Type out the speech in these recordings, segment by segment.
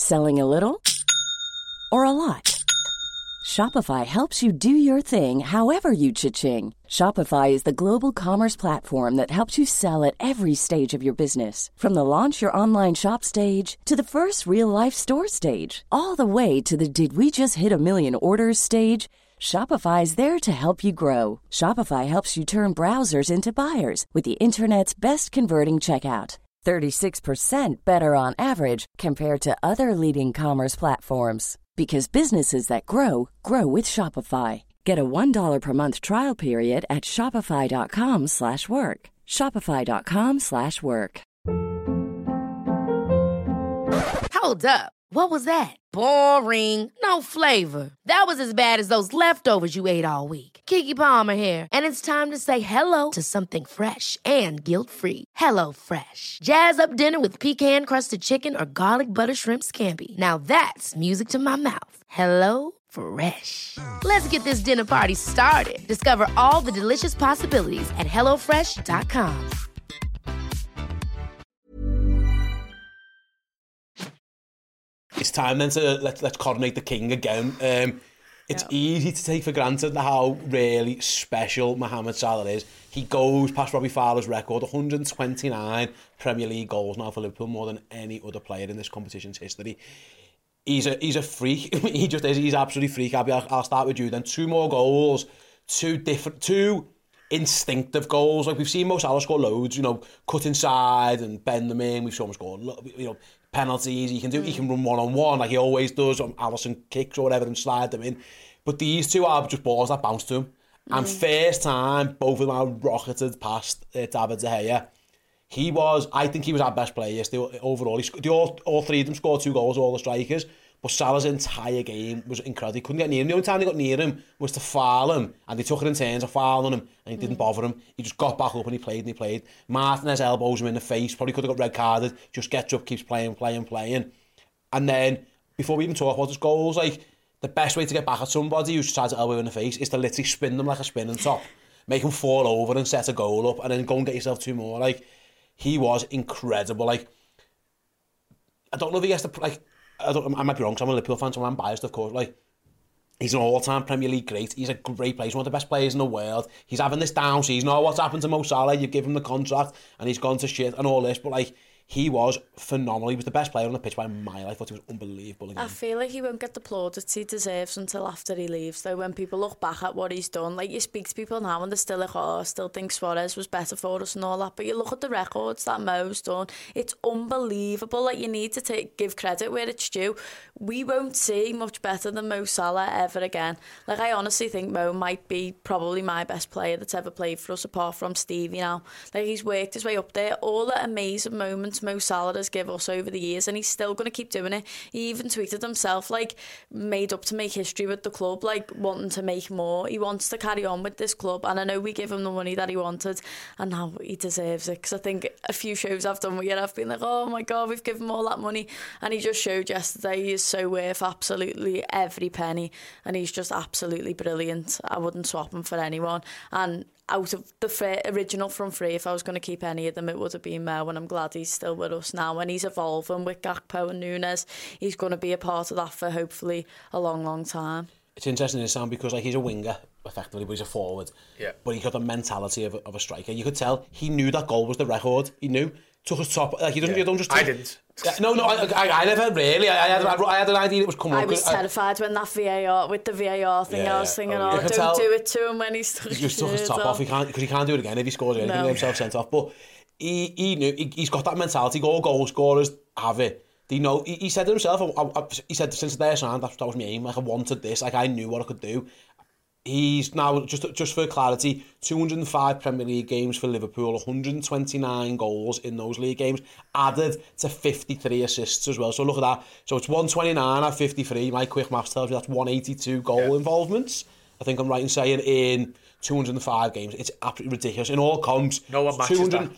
Selling a little or a lot? Shopify helps you do your thing however you cha-ching. Shopify is the global commerce platform that helps you sell at every stage of your business. From the launch your online shop stage to the first real-life store stage, all the way to the did we just hit a million orders stage. Shopify is there to help you grow. Shopify helps you turn browsers into buyers with the internet's best converting checkout. 36% better on average compared to other leading commerce platforms. Because businesses that grow, grow with Shopify. Get a $1 per month trial period at shopify.com/work. Shopify.com/work. Hold up. What was that? Boring. No flavor. That was as bad as those leftovers you ate all week. Keke Palmer here, and it's time to say hello to something fresh and guilt-free. Hello Fresh. Jazz up dinner with pecan-crusted chicken or garlic butter shrimp scampi. Now that's music to my mouth. Hello Fresh. Let's get this dinner party started. Discover all the delicious possibilities at hellofresh.com. It's time then to let's coronate the king again. It's easy to take for granted how really special Mohamed Salah is. He goes past Robbie Fowler's record, 129 Premier League goals now for Liverpool, more than any other player in this competition's history. He's a freak. He just is. He's absolutely freak. I'll start with you then. 2 more goals, two instinctive goals. Like we've seen Mo Salah score loads, cut inside and bend them in. We've seen him score, penalties. He can run one-on-one like he always does. Alisson kicks or whatever and slide them in. But these two are just balls that bounce to him. And first time, both of them are rocketed past David De Gea. I think he was our best player yesterday overall. All 3 of them scored 2 goals, all the strikers. But Salah's entire game was incredible. He couldn't get near him. The only time they got near him was to foul him. And they took it in turns of fouling him. And he didn't bother him. He just got back up and he played. Martinez elbows him in the face. Probably could have got red carded. Just gets up, keeps playing. And then, before we even talk about his goals, like, the best way to get back at somebody who's tried to elbow in the face is to literally spin them like a spinning top. Make them fall over and set a goal up. And then go and get yourself 2 more. Like, he was incredible. Like, I don't know if he has to... Like, I might be wrong because I'm a Liverpool fan, so I'm biased, of course. Like, he's an all-time Premier League great. He's a great player. He's one of the best players in the world. He's having this down season. Oh, what's happened to Mo Salah? You give him the contract and he's gone to shit and all this. But, like, he was phenomenal. He was the best player on the pitch by a mile. I thought he was unbelievable again. I feel like he won't get the plaudits he deserves until after he leaves, though. When people look back at what he's done, like, you speak to people now and they're still like, oh, I still think Suarez was better for us and all that, but you look at the records that Mo's done, it's unbelievable. Like, you need to give credit where it's due. We won't see much better than Mo Salah ever again. Like, I honestly think Mo might be probably my best player that's ever played for us, apart from Stevie now. Like, he's worked his way up there. All the amazing moments Mo Salah has given us over the years, and he's still going to keep doing it. He even tweeted himself, like, made up to make history with the club, like, wanting to make more. He wants to carry on with this club, and I know we give him the money that he wanted, and now he deserves it, because I think a few shows I've done with you, I've been like, oh my God, we've given him all that money, and he just showed yesterday he is so worth absolutely every penny, and he's just absolutely brilliant. I wouldn't swap him for anyone, and out of the original front three, if I was going to keep any of them, it would have been Mo, and I'm glad he's still with us now, and he's evolving with Gakpo and Nunes. He's going to be a part of that for hopefully a long, long time. It's interesting, Sam, because like he's a winger, effectively, but he's a forward. Yeah. But he's got the mentality of a striker. You could tell he knew that goal was the record. He knew. Took his top. Like, he doesn't. Yeah. You don't just. I didn't. No, I never really. I had an idea it was coming. I was terrified when that VAR thing. I was thinking, don't do it to him when he's took his top off. He can't do it again if he scores anything. He get himself sent off. But he knew he's got that mentality. All goal scorers have it. They know. He said to himself. He said since the day I signed, that was my aim. Like, I wanted this. Like, I knew what I could do. He's now, just for clarity, 205 Premier League games for Liverpool, 129 goals in those league games, added to 53 assists as well. So look at that. So it's 129 at 53. My quick maths tells me that's 182 goal involvements. I think I'm right in saying in 205 games. It's absolutely ridiculous. In all comps, no one matches that.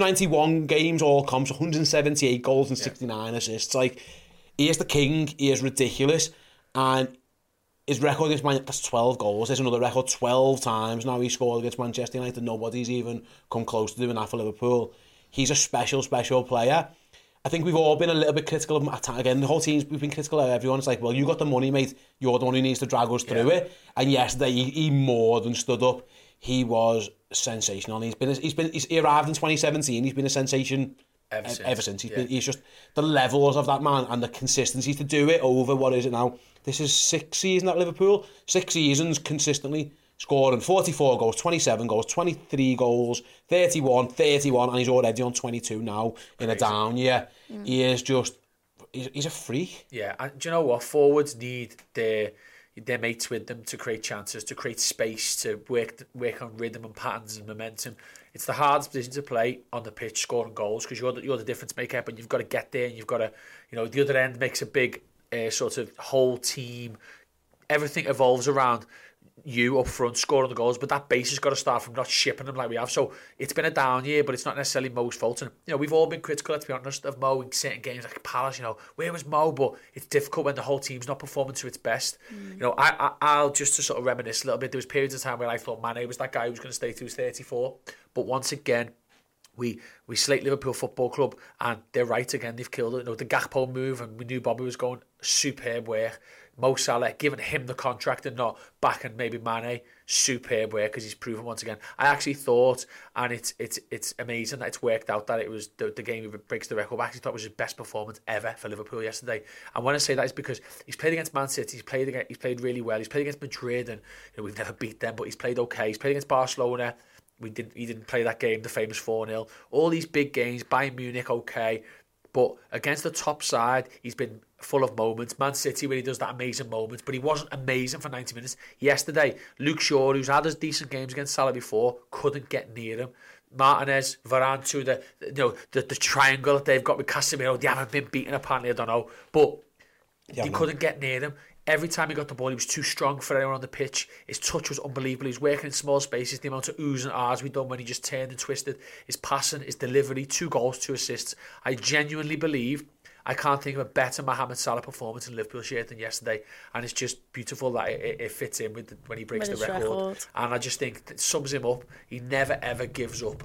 291 games, all comps, 178 goals and 69 assists. Like, he is the king. He is ridiculous. And his record against Man United, that's 12 goals. There's another record 12 times now he scored against Manchester United. Nobody's even come close to doing that for Liverpool. He's a special, special player. I think we've all been a little bit critical of him. Again, the whole team's we've been critical of everyone. It's like, well, you got the money, mate. You're the one who needs to drag us through it. And yesterday, he more than stood up. He was sensational. He arrived in 2017. He's been a sensation ever since. He's just the levels of that man and the consistency to do it over, what is it now? This is 6th season at Liverpool. 6 seasons consistently scoring 44 goals, 27 goals, 23 goals, 31, and he's already on 22 now in a down year. He is just, he's a freak. Yeah, and do you know what? Forwards need their mates with them to create chances, to create space, to work on rhythm and patterns and momentum. It's the hardest position to play on the pitch, scoring goals, because you're the difference maker, but you've got to get there and you've got to, the other end makes a big sort of whole team. Everything evolves around you up front scoring the goals, but that base has got to start from not shipping them like we have. So it's been a down year, but it's not necessarily Mo's fault. And we've all been critical, let's be honest, of Mo in certain games like Palace. Where was Mo? But it's difficult when the whole team's not performing to its best. I'll just to sort of reminisce a little bit. There was periods of time where I thought Mane was that guy who was going to stay through his 34. But once again, we slate Liverpool Football Club, and they're right again. They've killed it. The Gakpo move, and we knew Bobby was going superb work. Mo Salah, giving him the contract and not backing maybe Mane, superb work, because he's proven once again. I actually thought, and it's amazing that it's worked out, that it was the game who breaks the record. I actually thought it was his best performance ever for Liverpool yesterday. And when I say that, it's because he's played against Man City, he's played really well, he's played against Madrid, and we've never beat them, but he's played okay. He's played against Barcelona. He didn't play that game, the famous 4-0. All these big games, Bayern Munich, okay. But against the top side, he's been full of moments. Man City, where he does that amazing moments, but he wasn't amazing for 90 minutes. Yesterday, Luke Shaw, who's had his decent games against Salah before, couldn't get near him. Martinez, Varane, to the triangle that they've got with Casemiro, they haven't been beaten apparently, I don't know. But he couldn't get near him. Every time he got the ball, he was too strong for anyone on the pitch. His touch was unbelievable. He was working in small spaces. The amount of oohs and ahs we done when he just turned and twisted. His passing, his delivery, 2 goals, 2 assists. I genuinely believe I can't think of a better Mohamed Salah performance in Liverpool shirt than yesterday. And it's just beautiful that it fits in with when he breaks the record. And I just think it sums him up. He never, ever gives up.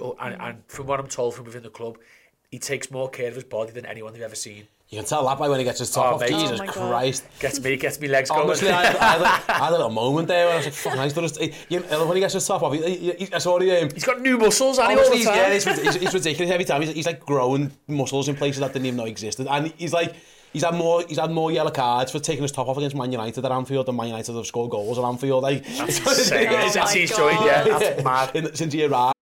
And from what I'm told from within the club, he takes more care of his body than anyone they've ever seen. You can tell that by when he gets his top off. Jesus Christ. Gets me legs going. Honestly, I had a little moment there where I was like, fuck, nice. When he gets his top off, I saw he's got new muscles, and all the time. Yeah, it's ridiculous every time. He's like growing muscles in places that didn't even know existed. And he's had more yellow cards for taking his top off against Man United at Anfield than Man United have scored goals at Anfield. That's insane. That's mad. Since he arrived.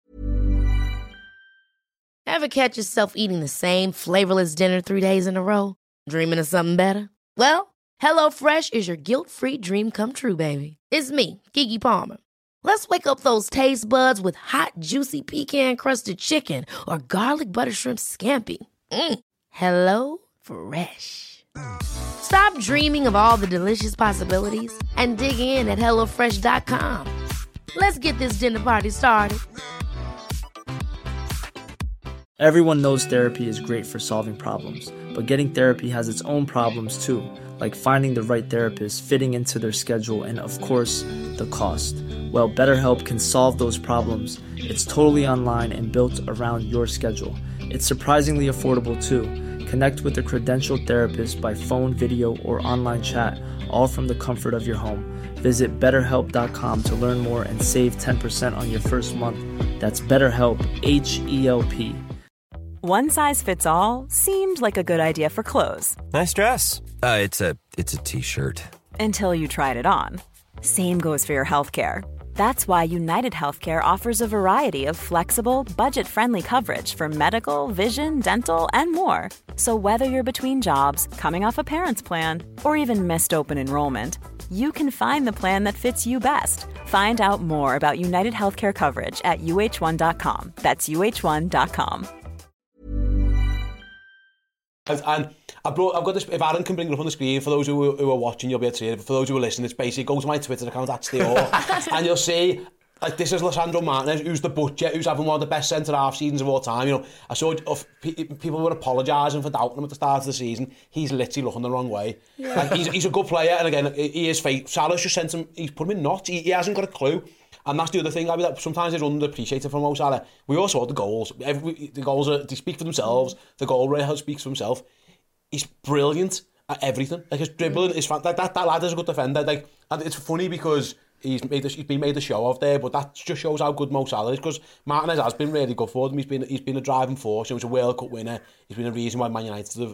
Ever catch yourself eating the same flavorless dinner 3 days in a row? Dreaming of something better? Well, HelloFresh is your guilt-free dream come true, baby. It's me, Keke Palmer. Let's wake up those taste buds with hot, juicy pecan-crusted chicken or garlic butter shrimp scampi. Hello Fresh. Stop dreaming of all the delicious possibilities and dig in at HelloFresh.com. Let's get this dinner party started. Everyone knows therapy is great for solving problems, but getting therapy has its own problems too, like finding the right therapist, fitting into their schedule, and of course, the cost. Well, BetterHelp can solve those problems. It's totally online and built around your schedule. It's surprisingly affordable too. Connect with a credentialed therapist by phone, video, or online chat, all from the comfort of your home. Visit BetterHelp.com to learn more and save 10% on your first month. That's BetterHelp, H-E-L-P. One size fits all seemed like a good idea for clothes. Nice dress. It's a t-shirt. Until you tried it on. Same goes for your healthcare. That's why United Healthcare offers a variety of flexible, budget-friendly coverage for medical, vision, dental, and more. So whether you're between jobs, coming off a parent's plan, or even missed open enrollment, you can find the plan that fits you best. Find out more about United Healthcare coverage at uh1.com. That's uh1.com. And I've got this, if Aaron can bring it up on the screen, for those who are watching, you'll be able to see it. For those who are listening, it's basically, go to my Twitter account, and you'll see, like, this is Lisandro Martinez, who's the butcher, who's having one of the best centre-half seasons of all time. I saw people were apologising for doubting him at the start of the season. He's literally looking the wrong way. Yeah. Like, he's a good player, and again, he is fake. Salah's just sent him, he's put him in knots. He hasn't got a clue. And that's the other thing, that sometimes it's underappreciated from Mo Salah. We all saw the goals. The goals, they speak for themselves. The goal rate speaks for himself. He's brilliant at everything. Like, his dribbling is that lad is a good defender. Like, and it's funny because he's been made a show of there, but that just shows how good Mo Salah is, because Martinez has been really good for them. He's been a driving force. He was a World Cup winner. He's been a reason why Man United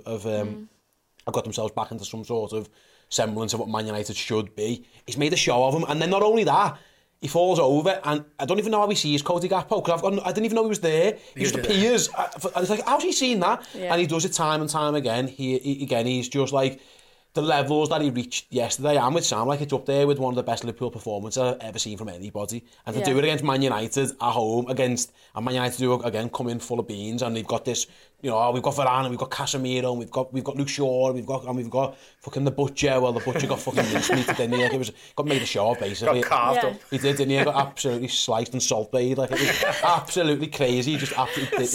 have got themselves back into some sort of semblance of what Man United should be. He's made a show of him, and then not only that, he falls over, and I don't even know how he sees Cody Gakpo, because I didn't even know he was there. He just appears, and it's like, how's he seen that? Yeah. And he does it time and time again. He's just like, the levels that he reached yesterday, and with Sam, like, it's up there with one of the best Liverpool performances I've ever seen from anybody. And to do it against Man United at home, and Man United do again come in full of beans, and they've got this, we've got Varane, and we've got Casemiro, and we've got Luke Shaw, and we've got fucking the Butcher. Well, the Butcher got fucking mincemeat, didn't he? Like, got made a show of, basically. Got carved up. He did, didn't he? Got absolutely sliced and salt bathed. Like, it was absolutely crazy. Just absolutely,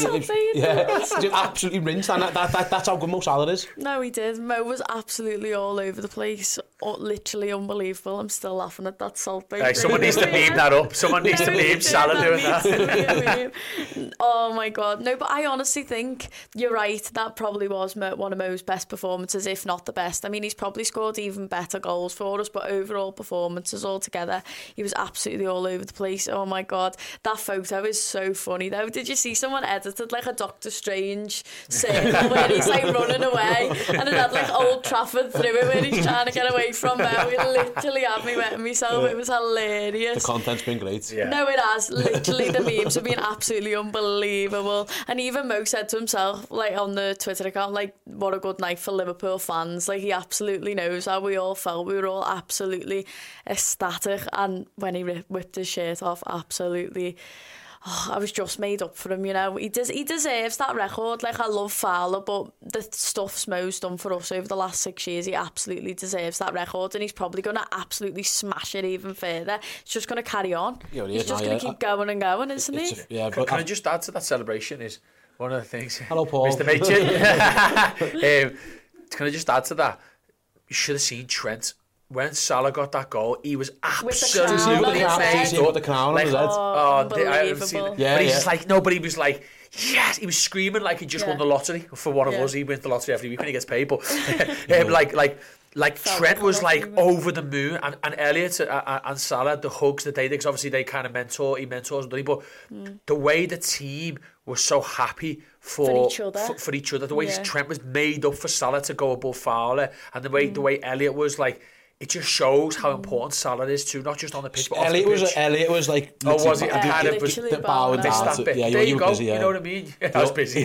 just absolutely rinsed. And that's how good Mo Salah is. No, he did. Mo was absolutely all over the place. Literally unbelievable. I'm still laughing at that salt bathed. Hey, someone needs to meme that up. Someone needs to meme Salah doing that. Oh my God. No, but I honestly think you're right. That probably was one of Mo's best performances, if not the best. I mean, he's probably scored even better goals for us, but overall performances altogether, he was absolutely all over the place. Oh my God. That photo is so funny though. Did you see someone edited like a Doctor Strange circle where he's like running away, and it had like Old Trafford through it where he's trying to get away from Mo? It literally had me wetting myself. It was hilarious. The content's been great. Yeah. No, it has. Literally, the memes have been absolutely unbelievable. And even Mo said to himself, like on the Twitter account, like, what a good night for Liverpool fans. Like, he absolutely knows how we all felt. We were all absolutely ecstatic. And when he whipped his shirt off, absolutely... I was just made up for him, He deserves that record. Like, I love Fowler, but the stuff Mo's done for us over the last 6 years, he absolutely deserves that record, and he's probably going to absolutely smash it even further. He's just going to carry on. Yeah, he's just going to keep going and going, isn't he? Can I just add to that celebration is one of the things... Hello, Paul. Mr. Machin. Can I just add to that? You should have seen Trent. When Salah got that goal, he was absolutely made up. The crown on his head. Unbelievable. But he's just like, nobody was like, yes, he was screaming like he just won the lottery. For one of us, he wins the lottery every week when he gets paid. But like Trent was like over the moon, and Elliott and Salah, the hugs that they did, because obviously they kind of he mentors, but the way the team was so happy for each other, the way Trent was made up for Salah to go above Fowler, and the way Elliott was like, it just shows how important Salah is too, not just on the pitch, but off the pitch. Elliott was like... Oh, was he? Kind of bowing down. There you go. Busy, you know what I mean? I was busy,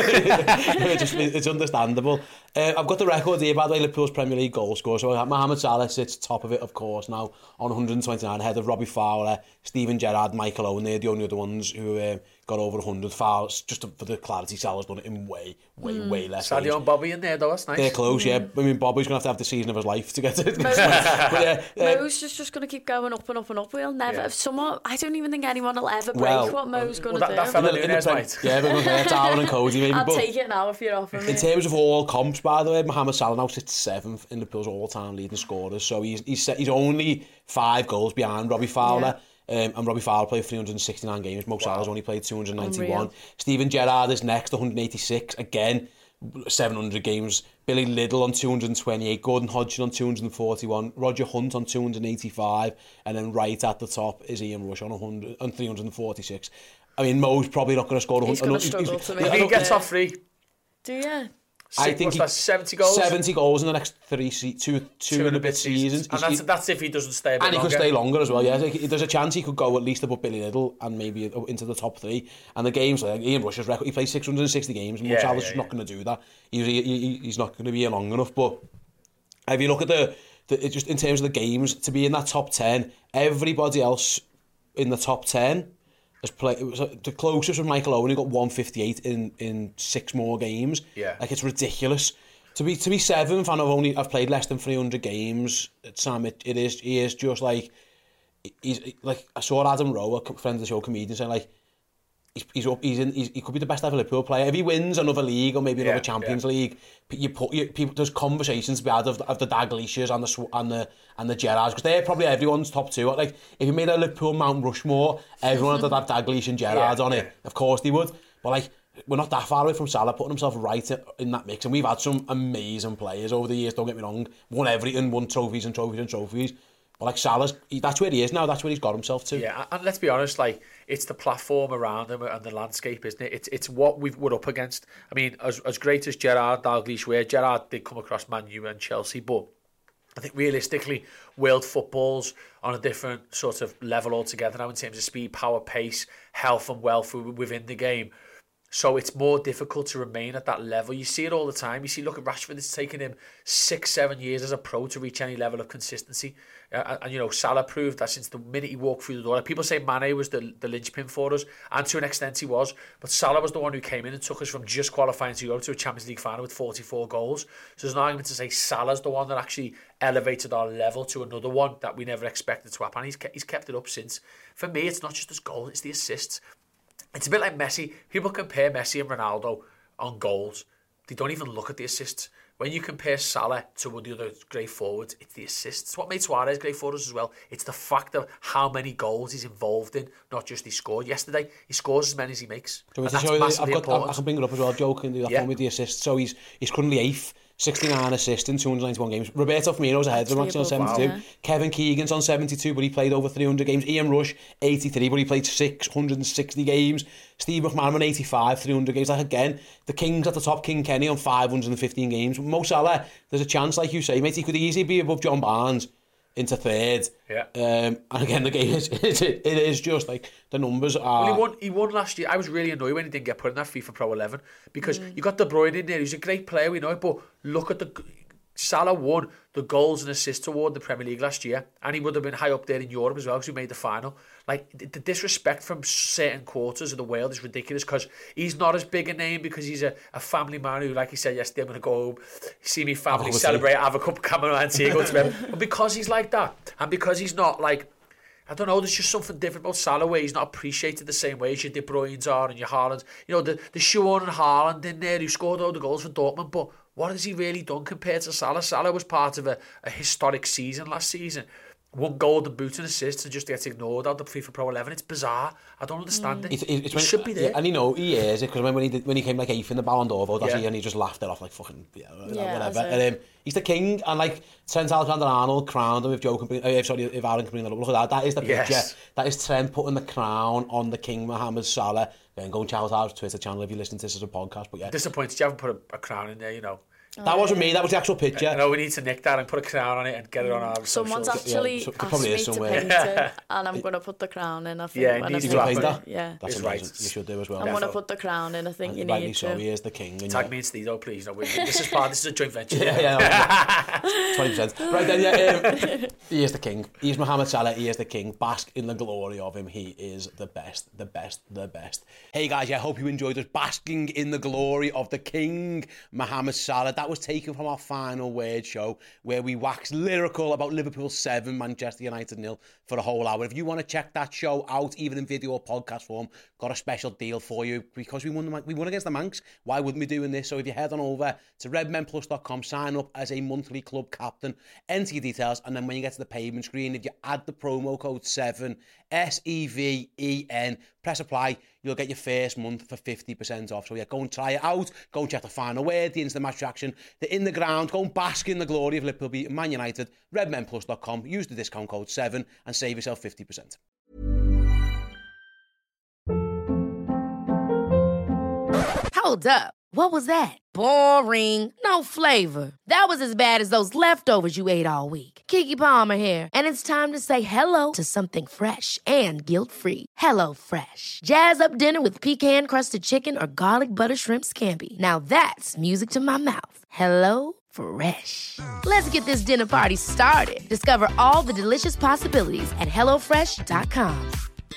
It's understandable. I've got the record here, by the way, Liverpool's Premier League goal scorer. So Mohamed Salah sits top of it, of course, now on 129, ahead of Robbie Fowler, Steven Gerrard, Michael Owen. They're the only other ones who got over 100 fouls. Just for the clarity, Salah's done it in way less. Sadio and Bobby in there, though, that's nice. They're close, yeah. I mean, Bobby's going to have the season of his life to get to it. Mo's just going to keep going up and up and up. We'll never... I don't even think anyone will ever break what Mo's going to do. That fella Nunes might. Yeah, but Darwin and Cody maybe. I'll take it now if you're offering me. In terms of all comps, by the way, Mohamed Salah now sits 7th in Liverpool's all-time leading scorers. So he's only 5 goals behind Robbie Fowler. And Robbie Fowler played 369 games. Mo Salah's only played 291. Unreal. Steven Gerrard is next, 186. Again, 700 games. Billy Liddell on 228. Gordon Hodgson on 241. Roger Hunt on 285. And then right at the top is Ian Rush on 346. I mean, Mo's probably not going to score 100. He's going to struggle to make it. He gets off free. Do you? I think that's 70 goals. 70 goals in the next two and a bit seasons. And that's if he doesn't stay a bit longer. And he could stay longer as well, yeah. There's a chance he could go at least above Billy Liddell and maybe into the top 3. And the games, like Ian Rush's record, he played 660 games. Mo Salah's just not going to do that. He's not going to be here long enough. But if you look at just in terms of the games, to be in that top 10, everybody else in the top 10 has played. It was the closest was Michael Owen, who got 158 in 6 more games. Yeah, like it's ridiculous. To be 7th, and I've played less than 300 games. Sam, he is just like, he's like, I saw Adam Rowe, a friend of the show, comedian, saying like, he could be the best ever Liverpool player. If he wins another league or maybe another Champions League, people there's conversations to be had of the Dalgliishers and the Gerrards, because they're probably everyone's top two. Like if you made a Liverpool Mount Rushmore, everyone would have Dalglish and Gerrard on it. Of course they would, but like we're not that far away from Salah putting himself right in that mix. And we've had some amazing players over the years. Don't get me wrong, won everything, won trophies and trophies and trophies. But like Salah's, that's where he is now. That's where he's got himself to. Yeah, and let's be honest, like it's the platform around him and the landscape, isn't it? It's what we're up against. I mean, as great as Gerrard, Dalglish were, Gerrard did come across Man U and Chelsea, but I think realistically, world football's on a different sort of level altogether now in terms of speed, power, pace, health and wealth within the game. So it's more difficult to remain at that level. You see it all the time. You see, look at Rashford. It's taken him 6-7 years as a pro to reach any level of consistency. And you know, Salah proved that since the minute he walked through the door. People say Mane was the linchpin for us, and to an extent he was. But Salah was the one who came in and took us from just qualifying to go to a Champions League final with 44 goals. So there's an argument to say Salah's the one that actually elevated our level to another one that we never expected to happen. And he's kept it up since. For me, it's not just his goals, it's the assists. It's a bit like Messi. People compare Messi and Ronaldo on goals. They don't even look at the assists. When you compare Salah to one of the other great forwards, it's the assists. It's what made Suarez great for us as well. It's the fact of how many goals he's involved in, not just he scored. Yesterday, he scores as many as he makes. So that's massively important. I can bring it up as well, Joe can do that for me with the assists. So he's currently 8th. 69 assists in 291 games. Roberto Firmino's ahead of him actually on 72. Wow. Kevin Keegan's on 72, but he played over 300 games. Ian Rush, 83, but he played 660 games. Steve McManaman, 85, 300 games. Like again, the King's at the top. King Kenny on 515 games. Mo Salah, there's a chance, like you say, mate, he could easily be above John Barnes into 3rd. Yeah. And again, the game it is just like the numbers are. Well, he won last year. I was really annoyed when he didn't get put in that FIFA Pro 11 because you got De Bruyne in there. He's a great player, we know it, but look at Salah won the goals and assists award in the Premier League last year, and he would have been high up there in Europe as well because we made the final. Like the disrespect from certain quarters of the world is ridiculous because he's not as big a name because he's a family man who, like he said yesterday, I'm going to go home, see me family, celebrate, have a cup of Cameron and see go to bed. But because he's like that, and because he's not like, I don't know, there's just something different about Salah where he's not appreciated the same way as your De Bruyne's are and your Haalands. You know, the Shaun and Haaland in there who scored all the goals for Dortmund, but what has he really done compared to Salah? Salah was part of a historic season last season. 1 golden boot and assists and just gets ignored out the FIFA Pro 11. It's bizarre. I don't understand it. It should be there. And he is, because when he came like 8th in the Ballon d'Or vote last year, and he just laughed it off like fucking whatever. And he's the king, and like Trent Alexander-Arnold crowned him. If Aaron can bring that up, look at that. That is the picture. Yes. That is Trent putting the crown on the King Mohammed Salah. Then go and check out our Twitter channel if you listen to this as a podcast. But yeah, disappointed you haven't put a crown in there, you know. That wasn't me, that was the actual picture. No, we need to nick that and put a crown on it and get it on our Someone's socials. actually asked me to paint it, and I'm going to put the crown in, I think. Yeah, when you to paint that? Yeah. That's right. You should do as well. I'm going to put the crown in, I think you need to. So he is the king. Tag me and Stedo, please. No, this is a joint venture. 20%. Right then, he is the king. He is Mohamed Salah, he is the king. Bask in the glory of him. He is the best. Hey guys, I hope you enjoyed us basking in the glory of the king, Mohamed Salah. That was taken from our final word show where we waxed lyrical about Liverpool 7, Manchester United 0 for a whole hour. If you want to check that show out, even in video or podcast form, got a special deal for you because we won against the Manx. Why wouldn't we be doing this? So if you head on over to redmenplus.com, sign up as a monthly club captain, enter your details, and then when you get to the payment screen, if you add the promo code 7, SEVEN, press apply, you'll get your first month for 50% off. So yeah, go and try it out. Go and check the final word, the instant match reaction, the in the ground. Go and bask in the glory of Liverpool beating Man United. redmenplus.com. Use the discount code 7 and save yourself 50%. Hold up. What was that? Boring. No flavor. That was as bad as those leftovers you ate all week. Keke Palmer here, and it's time to say hello to something fresh and guilt-free. Hello Fresh. Jazz up dinner with pecan-crusted chicken or garlic butter shrimp scampi. Now that's music to my mouth. Hello Fresh. Let's get this dinner party started. Discover all the delicious possibilities at HelloFresh.com.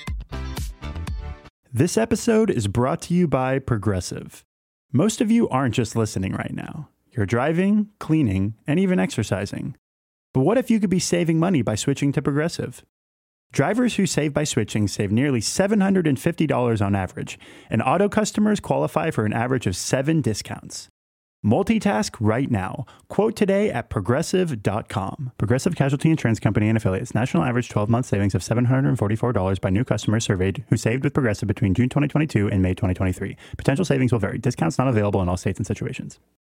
This episode is brought to you by Progressive. Most of you aren't just listening right now. You're driving, cleaning, and even exercising. But what if you could be saving money by switching to Progressive? Drivers who save by switching save nearly $750 on average, and auto customers qualify for an average of 7 discounts. Multitask right now. Quote today at Progressive.com. Progressive Casualty Insurance Company and affiliates. National average 12-month savings of $744 by new customers surveyed who saved with Progressive between June 2022 and May 2023. Potential savings will vary. Discounts not available in all states and situations.